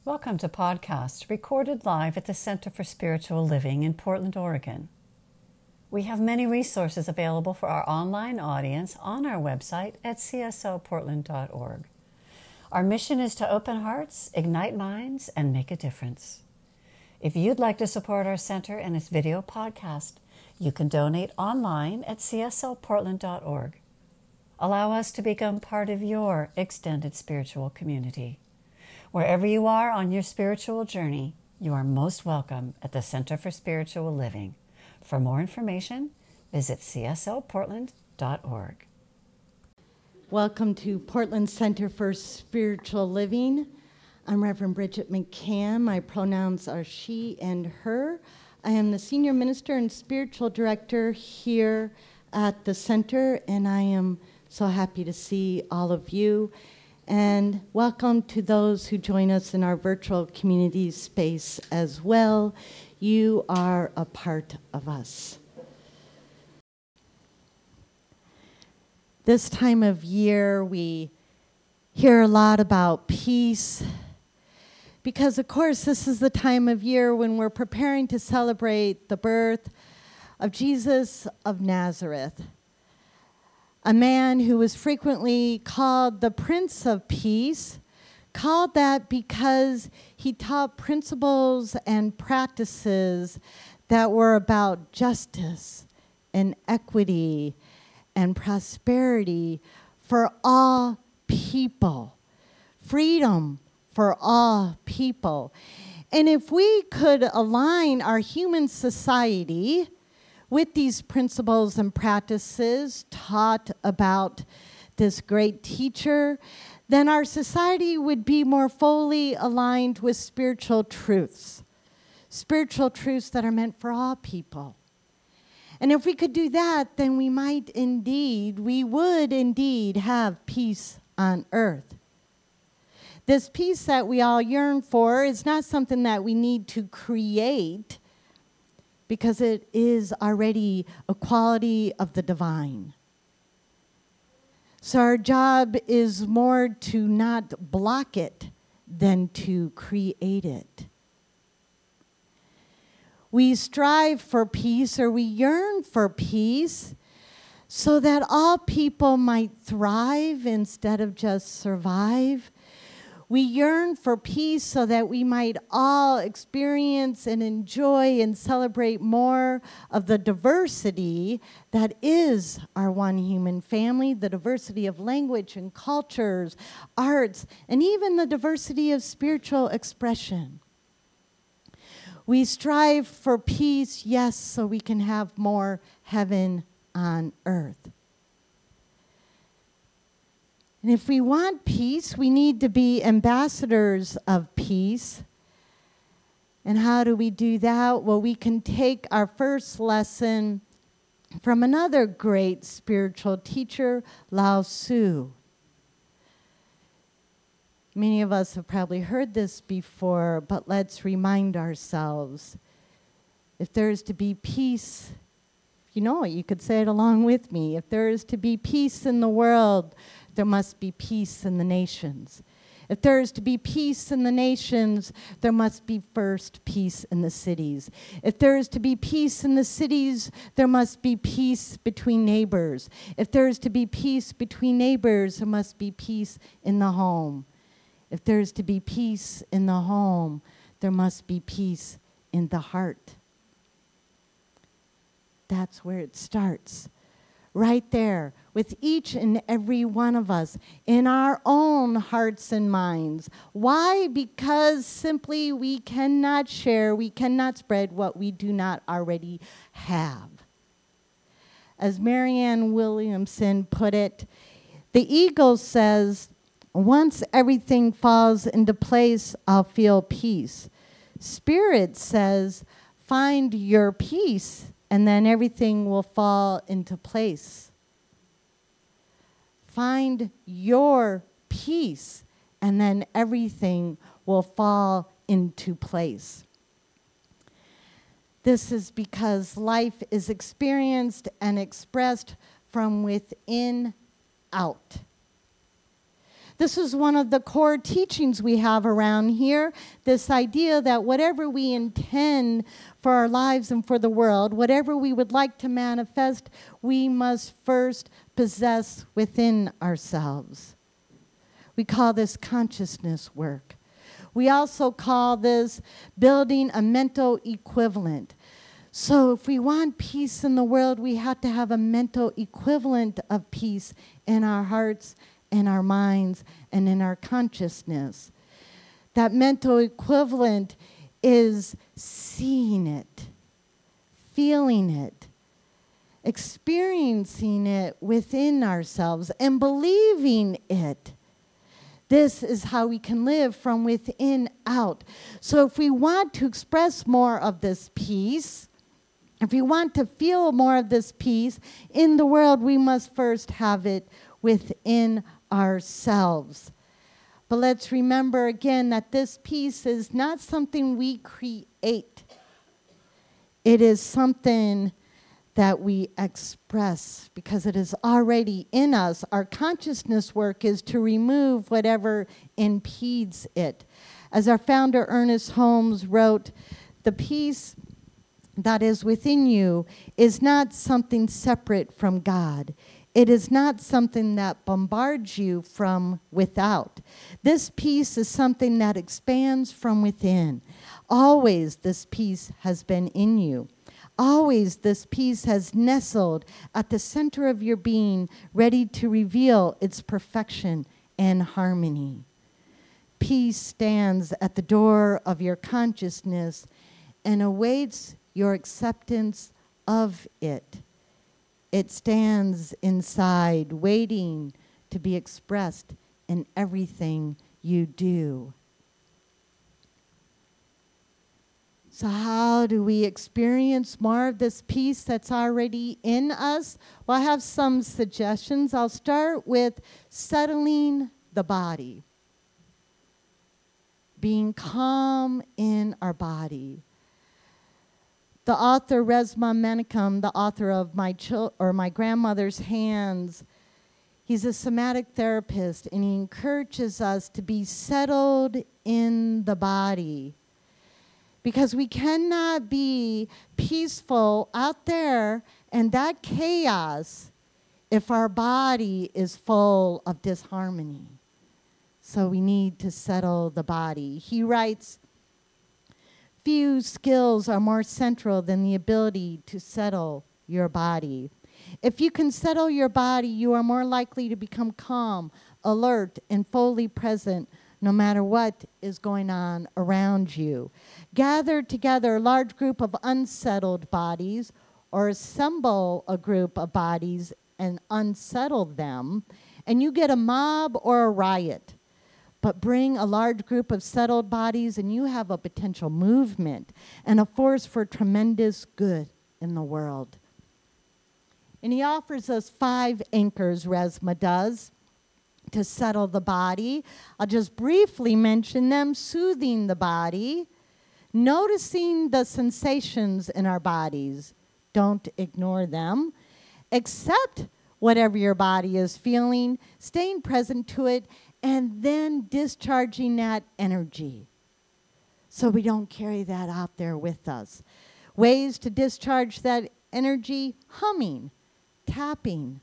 Welcome to podcast recorded live at the Center for Spiritual Living in Portland, Oregon. We have many resources available for our online audience on our website at csoportland.org. Our mission is to open hearts, ignite minds, and make a difference. If you'd like to support our center and its video podcast, you can donate online at csoportland.org. Allow us to become part of your extended spiritual community. Wherever you are on your spiritual journey, you are most welcome at the Center for Spiritual Living. For more information, visit csoportland.org. Welcome to Portland Center for Spiritual Living. I'm Reverend Bridget McCann. My pronouns are she and her. I am the Senior Minister and Spiritual Director here at the Center, and I am so happy to see all of you. And welcome to those who join us in our virtual community space as well. You are a part of us. This time of year, we hear a lot about peace because, of course, this is the time of year when we're preparing to celebrate the birth of Jesus of Nazareth, a man who was frequently called the Prince of Peace, called that because he taught principles and practices that were about justice and equity and prosperity for all people, freedom for all people. And if we could align our human society with these principles and practices taught about this great teacher, then our society would be more fully aligned with spiritual truths that are meant for all people. And if we could do that, then we would indeed have peace on earth. This peace that we all yearn for is not something that we need to create, because it is already a quality of the divine. So our job is more to not block it than to create it. We strive for peace, or we yearn for peace, so that all people might thrive instead of just survive. We yearn for peace so that we might all experience and enjoy and celebrate more of the diversity that is our one human family, the diversity of language and cultures, arts, and even the diversity of spiritual expression. We strive for peace, yes, so we can have more heaven on earth. And if we want peace, we need to be ambassadors of peace. And how do we do that? Well, we can take our first lesson from another great spiritual teacher, Lao Tzu. Many of us have probably heard this before, but let's remind ourselves. If there is to be peace, you know it, you could say it along with me. If there is to be peace in the world, there must be peace in the nations. If there is to be peace in the nations, there must be first peace in the cities. If there is to be peace in the cities, there must be peace between neighbors. If there is to be peace between neighbors, there must be peace in the home. If there is to be peace in the home, there must be peace in the heart. That's where it starts. Right there, with each and every one of us, in our own hearts and minds. Why? Because simply we cannot share, we cannot spread what we do not already have. As Marianne Williamson put it, the ego says, once everything falls into place, I'll feel peace. Spirit says, find your peace, and then everything will fall into place. Find your peace, and then everything will fall into place. This is because life is experienced and expressed from within out. This is one of the core teachings we have around here, this idea that whatever we intend for our lives and for the world, whatever we would like to manifest, we must first possess within ourselves. We call this consciousness work. We also call this building a mental equivalent. So if we want peace in the world, we have to have a mental equivalent of peace in our hearts, in our minds, and in our consciousness. That mental equivalent is seeing it, feeling it, experiencing it within ourselves, and believing it. This is how we can live from within out. So if we want to express more of this peace, if we want to feel more of this peace in the world, we must first have it within ourselves. But let's remember again that this peace is not something we create. It is something that we express because it is already in us. Our consciousness work is to remove whatever impedes it. As our founder Ernest Holmes wrote, the peace that is within you is not something separate from God. It is not something that bombards you from without. This peace is something that expands from within. Always this peace has been in you. Always this peace has nestled at the center of your being, ready to reveal its perfection and harmony. Peace stands at the door of your consciousness and awaits your acceptance of it. It stands inside, waiting to be expressed in everything you do. So how do we experience more of this peace that's already in us? Well, I have some suggestions. I'll start with settling the body. Being calm in our body. The author Resmaa Menakem, the author of My Grandmother's Hands, he's a somatic therapist, and he encourages us to be settled in the body. Because we cannot be peaceful out there in that chaos if our body is full of disharmony. So we need to settle the body. He writes, few skills are more central than the ability to settle your body. If you can settle your body, you are more likely to become calm, alert, and fully present no matter what is going on around you. Gather together a large group of unsettled bodies or assemble a group of bodies and unsettle them, and you get a mob or a riot. But bring a large group of settled bodies and you have a potential movement and a force for tremendous good in the world. And he offers us 5 anchors, Resmaa does, to settle the body. I'll just briefly mention them. Soothing the body, noticing the sensations in our bodies. Don't ignore them. Accept whatever your body is feeling, staying present to it, and then discharging that energy so we don't carry that out there with us. Ways to discharge that energy: humming, tapping,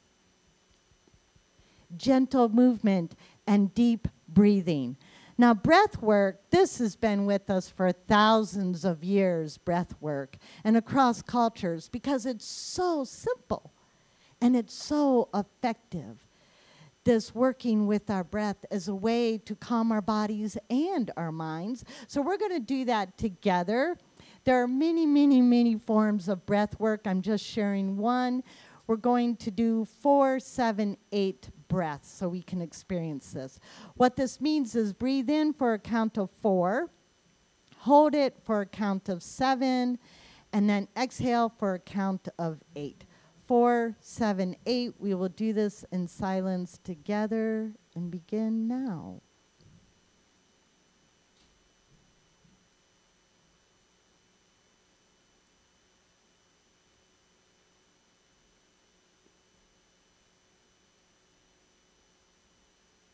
gentle movement, and deep breathing. Now, breath work, this has been with us for thousands of years, breath work, and across cultures, because it's so simple and it's so effective. This working with our breath as a way to calm our bodies and our minds. So we're going to do that together. There are many, many, many forms of breath work. I'm just sharing one. We're going to do 4, 7, 8 breaths so we can experience this. What this means is breathe in for a count of 4, hold it for a count of 7, and then exhale for a count of 8. 4, 7, 8. We will do this in silence together and begin now.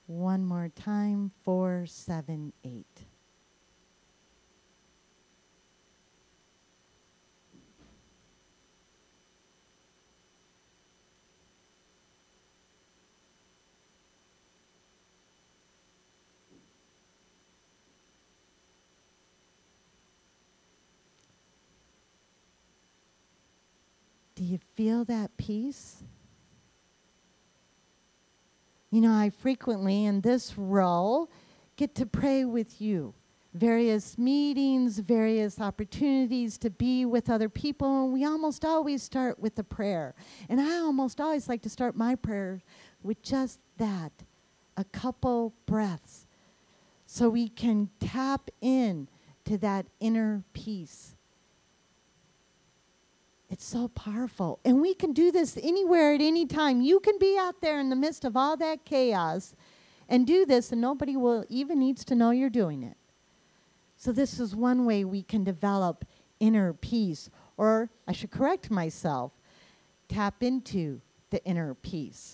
One more time, 4, 7, 8. Do you feel that peace? You know, I frequently in this role get to pray with you. Various meetings, various opportunities to be with other people, and we almost always start with a prayer. And I almost always like to start my prayer with just that, a couple breaths, so we can tap in to that inner peace. It's so powerful. And we can do this anywhere at any time. You can be out there in the midst of all that chaos and do this, and nobody will even needs to know you're doing it. So this is one way we can develop inner peace. Or I should correct myself, tap into the inner peace.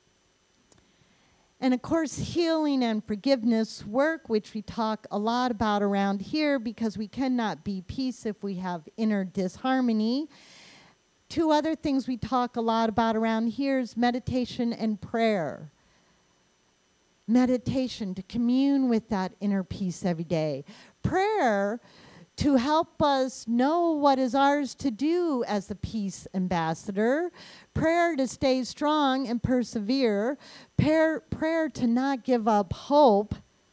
And of course, healing and forgiveness work, which we talk a lot about around here, because we cannot be peace if we have inner disharmony. Two other things we talk a lot about around here is meditation and prayer. Meditation, to commune with that inner peace every day. Prayer, to help us know what is ours to do as the peace ambassador. Prayer to stay strong and persevere. Prayer to not give up hope.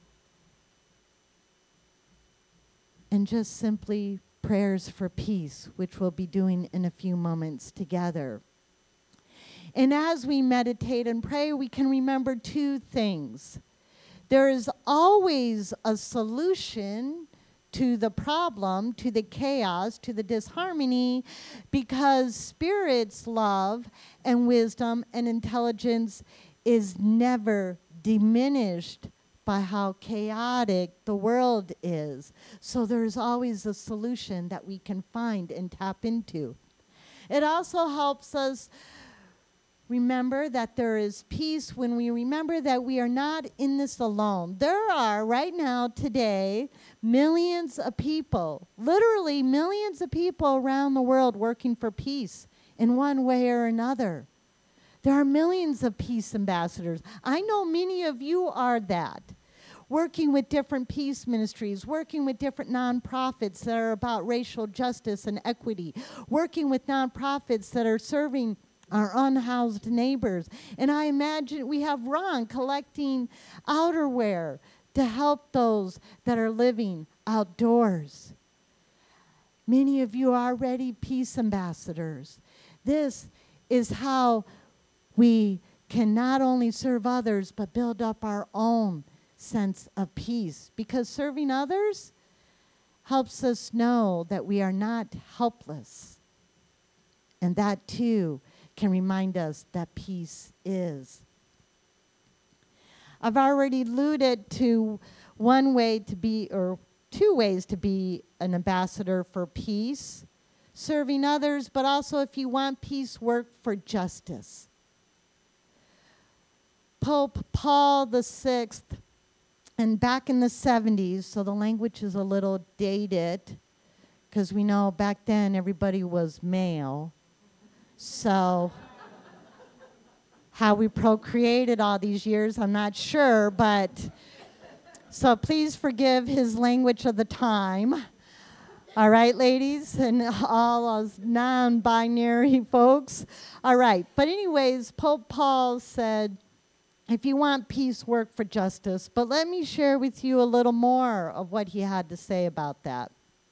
And just simply prayers for peace, which we'll be doing in a few moments together. And as we meditate and pray, we can remember two things. There is always a solution to the problem, to the chaos, to the disharmony, because Spirit's love and wisdom and intelligence is never diminished by how chaotic the world is. So there's always a solution that we can find and tap into. It also helps us remember that there is peace when we remember that we are not in this alone. There are right now, today, millions of people, literally millions of people around the world working for peace in one way or another. There are millions of peace ambassadors. I know many of you are that. Working with different peace ministries, working with different nonprofits that are about racial justice and equity, working with nonprofits that are serving our unhoused neighbors. And I imagine we have Ron collecting outerwear to help those that are living outdoors. Many of you are already peace ambassadors. This is how we can not only serve others, but build up our own sense of peace. Because serving others helps us know that we are not helpless. And that too can remind us that peace is. I've already alluded to one way to be, or two ways to be an ambassador for peace, serving others, but also if you want peace, work for justice. Pope Paul VI, and back in the 70s, so the language is a little dated, because we know back then everybody was male. So how we procreated all these years, I'm not sure, but so please forgive his language of the time. All right, ladies, and all us non-binary folks. All right, but anyways, Pope Paul said, if you want peace, work for justice. But let me share with you a little more of what he had to say about that.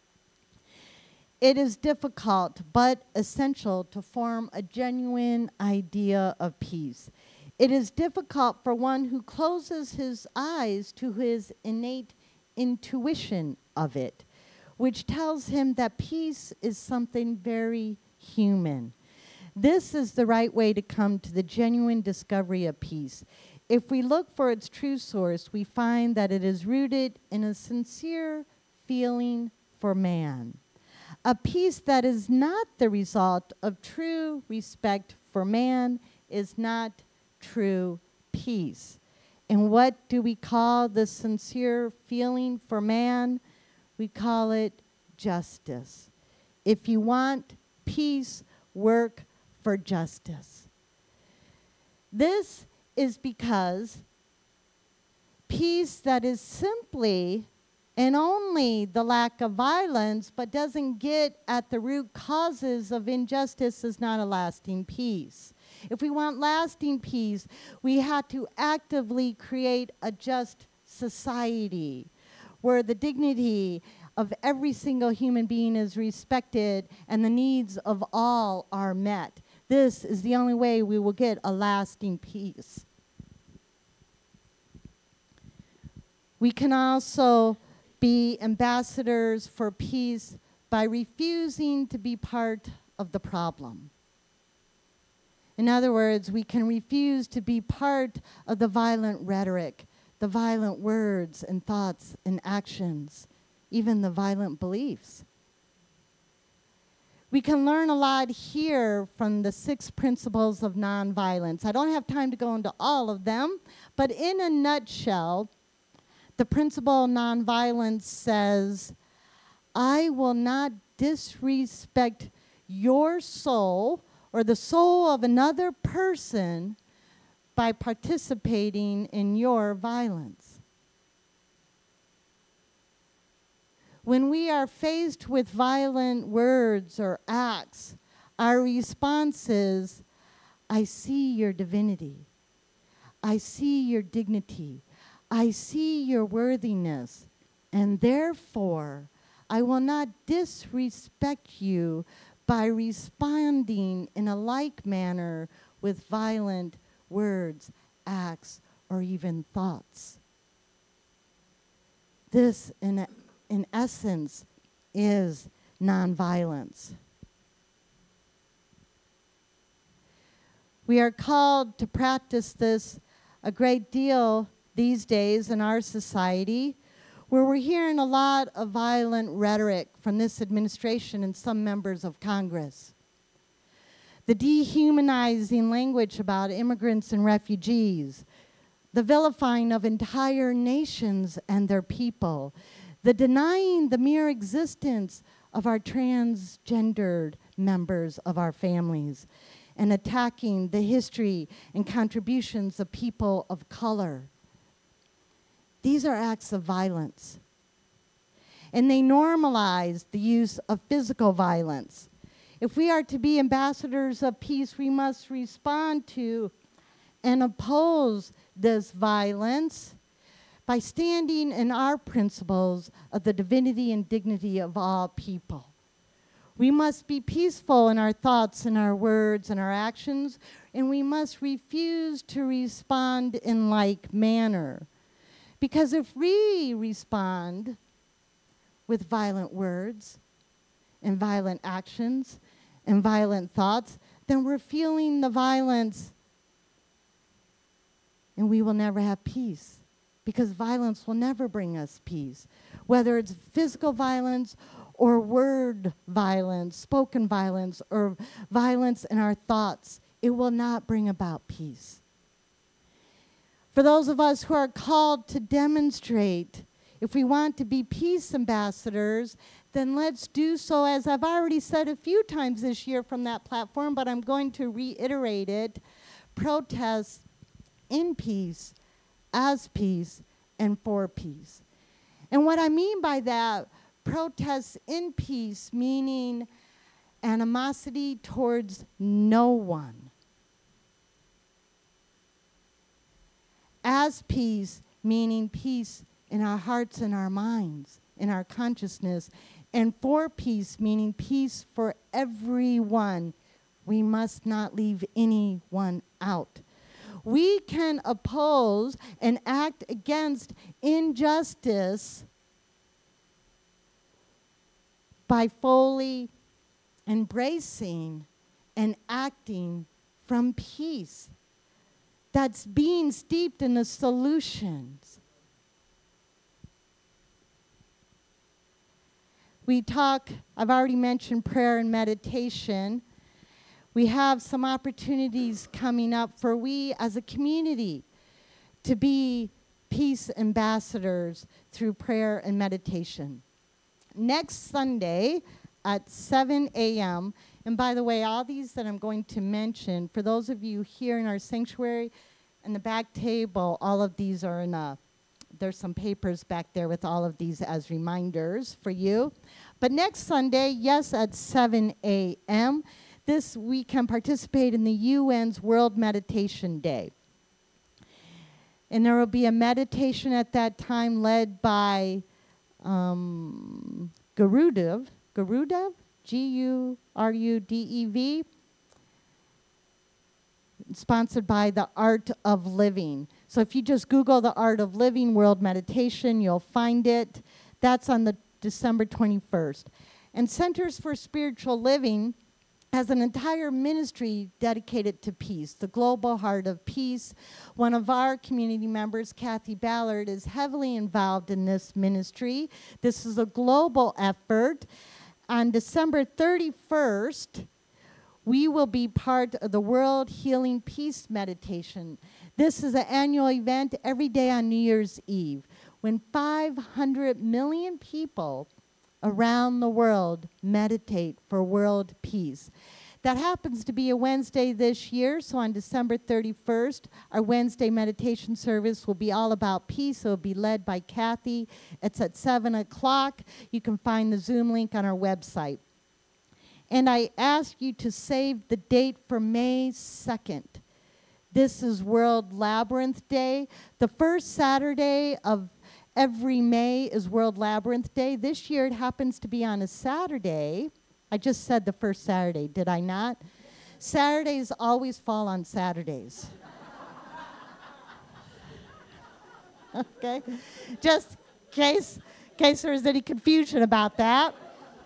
It is difficult but essential to form a genuine idea of peace. It is difficult for one who closes his eyes to his innate intuition of it, which tells him that peace is something very human. This is the right way to come to the genuine discovery of peace. If we look for its true source, we find that it is rooted in a sincere feeling for man. A peace that is not the result of true respect for man is not true peace. And what do we call the sincere feeling for man? We call it justice. If you want peace, work for justice. This is because peace that is simply and only the lack of violence, but doesn't get at the root causes of injustice, is not a lasting peace. If we want lasting peace, we have to actively create a just society where the dignity of every single human being is respected and the needs of all are met. This is the only way we will get a lasting peace. We can also be ambassadors for peace by refusing to be part of the problem. In other words, we can refuse to be part of the violent rhetoric, the violent words and thoughts and actions, even the violent beliefs. We can learn a lot here from the 6 principles of nonviolence. I don't have time to go into all of them, but in a nutshell, the principle of nonviolence says, I will not disrespect your soul or the soul of another person by participating in your violence. When we are faced with violent words or acts, our response is, I see your divinity. I see your dignity. I see your worthiness, and therefore I will not disrespect you by responding in a like manner with violent words, acts, or even thoughts. This, in essence, is nonviolence. We are called to practice this a great deal these days in our society, where we're hearing a lot of violent rhetoric from this administration and some members of Congress. The dehumanizing language about immigrants and refugees, the vilifying of entire nations and their people, the denying the mere existence of our transgendered members of our families, and attacking the history and contributions of people of color. These are acts of violence. And they normalize the use of physical violence. If we are to be ambassadors of peace, we must respond to and oppose this violence by standing in our principles of the divinity and dignity of all people. We must be peaceful in our thoughts and our words and our actions, and we must refuse to respond in like manner. Because if we respond with violent words and violent actions and violent thoughts, then we're fueling the violence and we will never have peace. Because violence will never bring us peace. Whether it's physical violence or word violence, spoken violence, or violence in our thoughts, it will not bring about peace. For those of us who are called to demonstrate, if we want to be peace ambassadors, then let's do so, as I've already said a few times this year from that platform, but I'm going to reiterate it. Protest in peace, as peace, and for peace. And what I mean by that, protest in peace, meaning animosity towards no one. As peace, meaning peace in our hearts and our minds, in our consciousness. And for peace, meaning peace for everyone. We must not leave anyone out. We can oppose and act against injustice by fully embracing and acting from peace. That's being steeped in the solutions. I've already mentioned prayer and meditation. We have some opportunities coming up for we as a community to be peace ambassadors through prayer and meditation. Next Sunday at 7 a.m., and by the way, all these that I'm going to mention, for those of you here in our sanctuary and the back table, all of these are in there's some papers back there with all of these as reminders for you. But next Sunday, yes, at 7 a.m., this we can participate in the UN's World Meditation Day. And there will be a meditation at that time led by Gurudev, G-U-R-U-D-E-V, sponsored by the Art of Living. So if you just Google the Art of Living World Meditation, you'll find it. That's on the December 21st. And Centers for Spiritual Living has an entire ministry dedicated to peace, the Global Heart of Peace. One of our community members, Kathy Ballard, is heavily involved in this ministry. This is a global effort. On December 31st, we will be part of the World Healing Peace Meditation. This is an annual event every day on New Year's Eve, when 500 million people around the world meditate for world peace. That happens to be a Wednesday this year, so on December 31st, our Wednesday meditation service will be all about peace. It will be led by Kathy. It's at 7 o'clock. You can find the Zoom link on our website. And I ask you to save the date for May 2nd. This is World Labyrinth Day. The first Saturday of every May is World Labyrinth Day. This year it happens to be on a Saturday. I just said the first Saturday, did I not? Saturdays always fall on Saturdays. Okay? Just in case there's any confusion about that.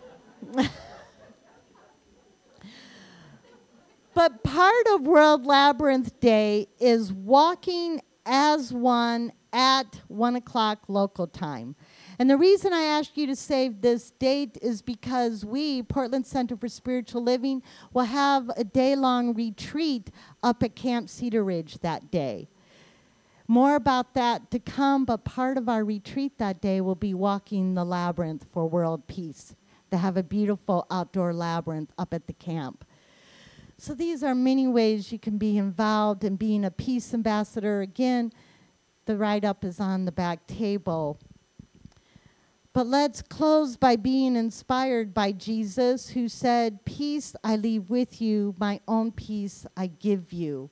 But part of World Labyrinth Day is walking as one at 1 o'clock local time. And the reason I asked you to save this date is because we, Portland Center for Spiritual Living, will have a day-long retreat up at Camp Cedar Ridge that day. More about that to come, but part of our retreat that day will be walking the labyrinth for world peace. They have a beautiful outdoor labyrinth up at the camp. So these are many ways you can be involved in being a peace ambassador. Again, the write-up is on the back table. But let's close by being inspired by Jesus, who said, "Peace I leave with you, my own peace I give you."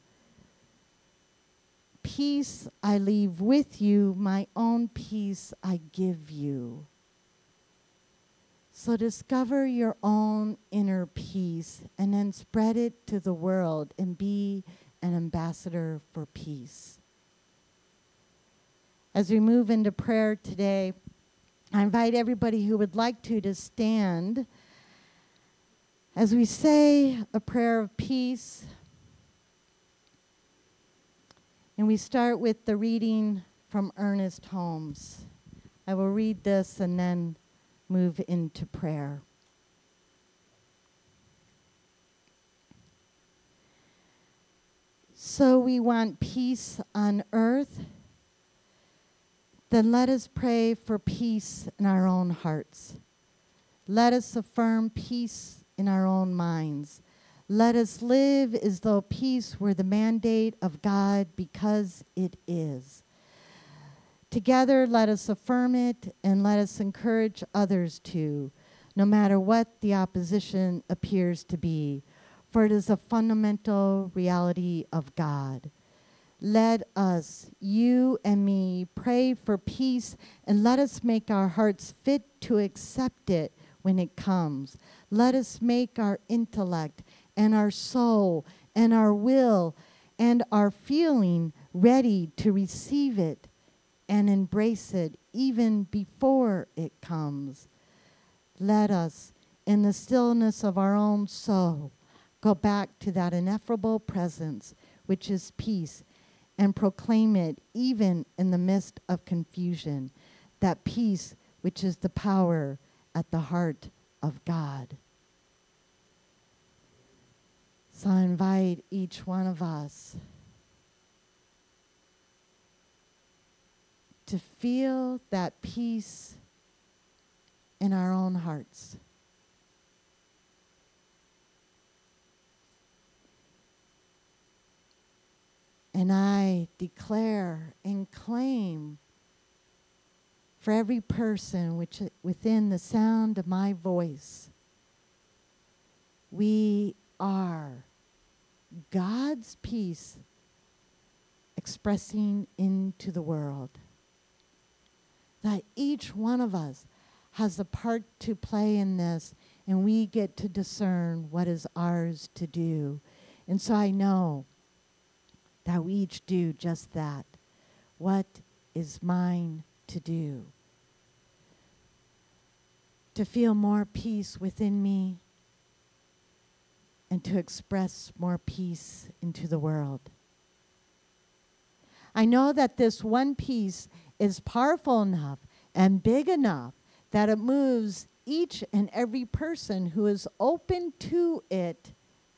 Peace I leave with you, my own peace I give you. So discover your own inner peace and then spread it to the world and be an ambassador for peace. As we move into prayer today, I invite everybody who would like to stand as we say a prayer of peace. And we start with the reading from Ernest Holmes. I will read this and then move into prayer. So we want peace on earth. Then let us pray for peace in our own hearts. Let us affirm peace in our own minds. Let us live as though peace were the mandate of God, because it is. Together, let us affirm it and let us encourage others to, no matter what the opposition appears to be, for it is a fundamental reality of God. Let us, you and me, pray for peace, and let us make our hearts fit to accept it when it comes. Let us make our intellect and our soul and our will and our feeling ready to receive it and embrace it even before it comes. Let us, in the stillness of our own soul, go back to that ineffable presence, which is peace, and proclaim it even in the midst of confusion, that peace which is the power at the heart of God. So I invite each one of us to feel that peace in our own hearts. And I declare and claim for every person which within the sound of my voice, we are God's peace expressing into the world. That each one of us has a part to play in this, and we get to discern what is ours to do. And so I know that we each do just that. What is mine to do? To feel more peace within me and to express more peace into the world. I know that this one peace is powerful enough and big enough that it moves each and every person who is open to it.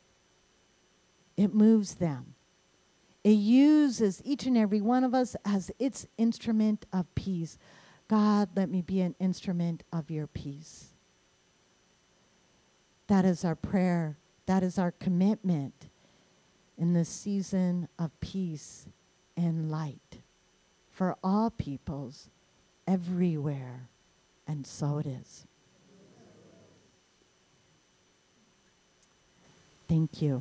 It moves them. It uses each and every one of us as its instrument of peace. God, let me be an instrument of your peace. That is our prayer. That is our commitment in this season of peace and light for all peoples everywhere. And so it is. Thank you.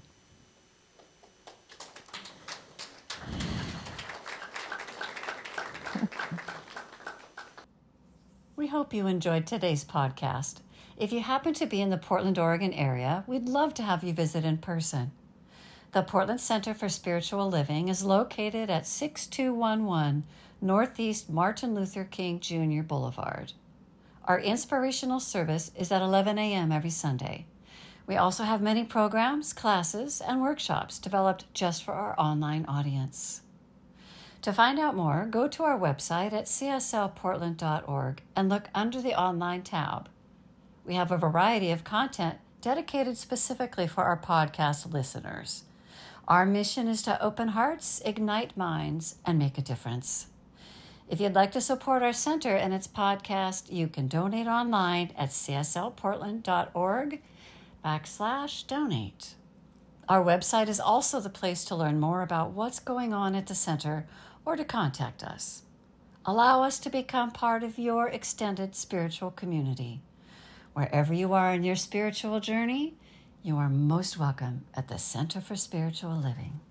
We hope you enjoyed today's podcast. If you happen to be in the Portland, Oregon area, we'd love to have you visit in person. The Portland Center for Spiritual Living is located at 6211 Northeast Martin Luther King Jr. Boulevard. Our inspirational service is at 11 a.m. every Sunday. We also have many programs, classes, and workshops developed just for our online audience. To find out more, go to our website at cslportland.org and look under the online tab. We have a variety of content dedicated specifically for our podcast listeners. Our mission is to open hearts, ignite minds, and make a difference. If you'd like to support our center and its podcast, you can donate online at cslportland.org/donate. Our website is also the place to learn more about what's going on at the center or to contact us. Allow us to become part of your extended spiritual community. Wherever you are in your spiritual journey, you are most welcome at the Center for Spiritual Living.